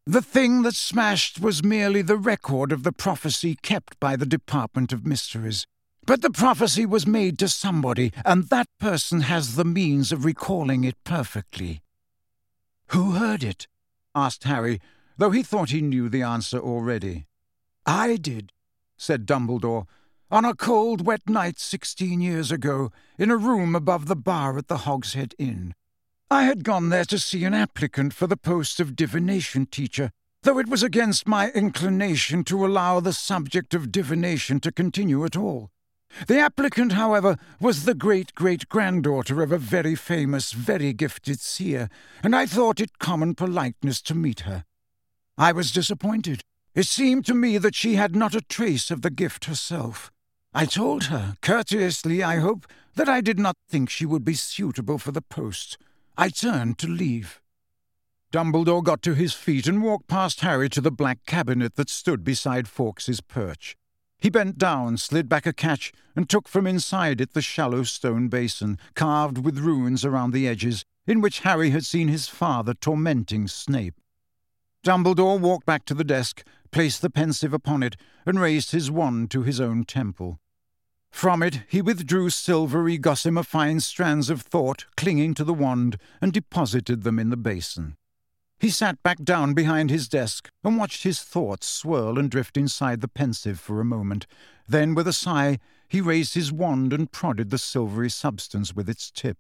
The thing that smashed was merely the record of the prophecy kept by the Department of Mysteries. But the prophecy was made to somebody, and that person has the means of recalling it perfectly." "Who heard it?" asked Harry, though he thought he knew the answer already. "I did," said Dumbledore, "on a cold, wet night 16 years ago, in a room above the bar at the Hogshead Inn. I had gone there to see an applicant for the post of divination teacher, though it was against my inclination to allow the subject of divination to continue at all. The applicant, however, was the great-great-granddaughter of a very famous, very gifted seer, and I thought it common politeness to meet her. I was disappointed. It seemed to me that she had not a trace of the gift herself. I told her, courteously I hope, that I did not think she would be suitable for the post. I turned to leave." Dumbledore got to his feet and walked past Harry to the black cabinet that stood beside Fawkes's perch. He bent down, slid back a catch, and took from inside it the shallow stone basin, carved with runes around the edges, in which Harry had seen his father tormenting Snape. Dumbledore walked back to the desk, placed the pensive upon it, and raised his wand to his own temple. From it he withdrew silvery gossamer fine strands of thought clinging to the wand, and deposited them in the basin. He sat back down behind his desk and watched his thoughts swirl and drift inside the pensive for a moment. Then, with a sigh, he raised his wand and prodded the silvery substance with its tip.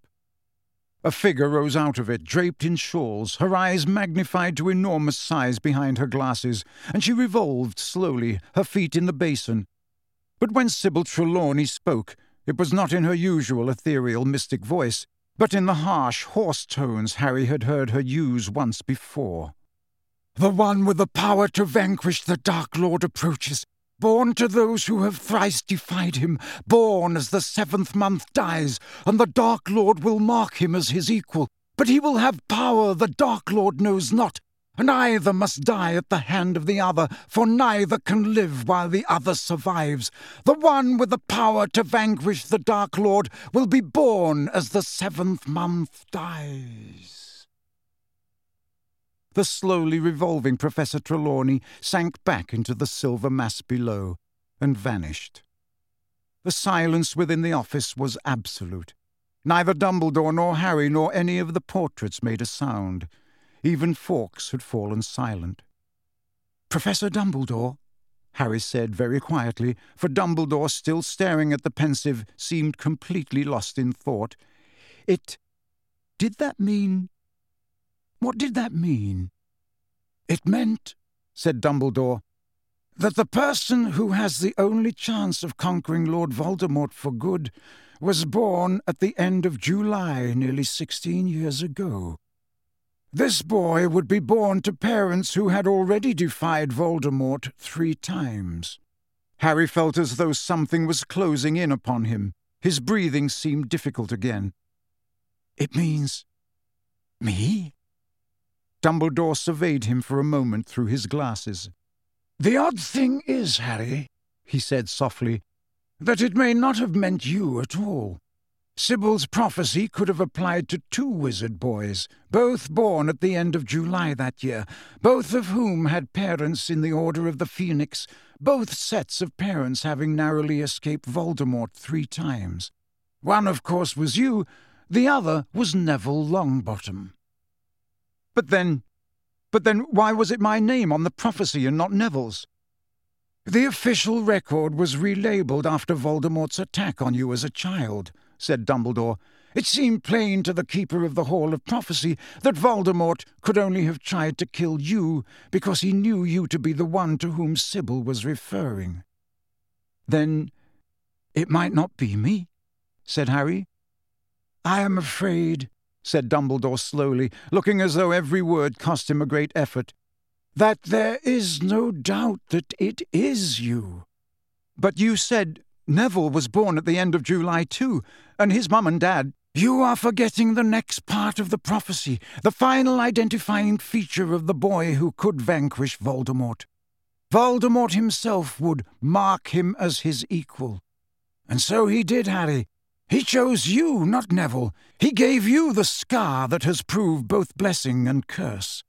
A figure rose out of it, draped in shawls, her eyes magnified to enormous size behind her glasses, and she revolved slowly, her feet in the basin. But when Sybil Trelawney spoke, it was not in her usual ethereal mystic voice, but in the harsh, hoarse tones Harry had heard her use once before. "The one with the power to vanquish the Dark Lord approaches, born to those who have thrice defied him, born as the 7th month dies, and the Dark Lord will mark him as his equal. But he will have power the Dark Lord knows not, and either must die at the hand of the other, for neither can live while the other survives. The one with the power to vanquish the Dark Lord will be born as the 7th month dies." The slowly revolving Professor Trelawney sank back into the silver mass below and vanished. The silence within the office was absolute. Neither Dumbledore nor Harry nor any of the portraits made a sound. Even Fawkes had fallen silent. "Professor Dumbledore," Harry said very quietly, for Dumbledore, still staring at the pensive, seemed completely lost in thought. Did that mean... What did that mean?" "It meant," said Dumbledore, "that the person who has the only chance of conquering Lord Voldemort for good was born at the end of July nearly 16 years ago. This boy would be born to parents who had already defied Voldemort 3 times. Harry felt as though something was closing in upon him. His breathing seemed difficult again. "It means... me?" Dumbledore surveyed him for a moment through his glasses. "The odd thing is, Harry," he said softly, "that it may not have meant you at all. Sybil's prophecy could have applied to 2 wizard boys, both born at the end of July that year, both of whom had parents in the Order of the Phoenix, both sets of parents having narrowly escaped Voldemort 3 times. One, of course, was you, the other was Neville Longbottom." But then why was it my name on the prophecy and not Neville's?" "The official record was relabeled after Voldemort's attack on you as a child," said Dumbledore. "It seemed plain to the Keeper of the Hall of Prophecy that Voldemort could only have tried to kill you because he knew you to be the one to whom Sybil was referring." "Then it might not be me?" said Harry. "I am afraid," said Dumbledore slowly, looking as though every word cost him a great effort, "that there is no doubt that it is you." "But you said Neville was born at the end of July too, and his mum and dad—" "You are forgetting the next part of the prophecy, the final identifying feature of the boy who could vanquish Voldemort. Voldemort himself would mark him as his equal. And so he did, Harry. He chose you, not Neville. He gave you the scar that has proved both blessing and curse.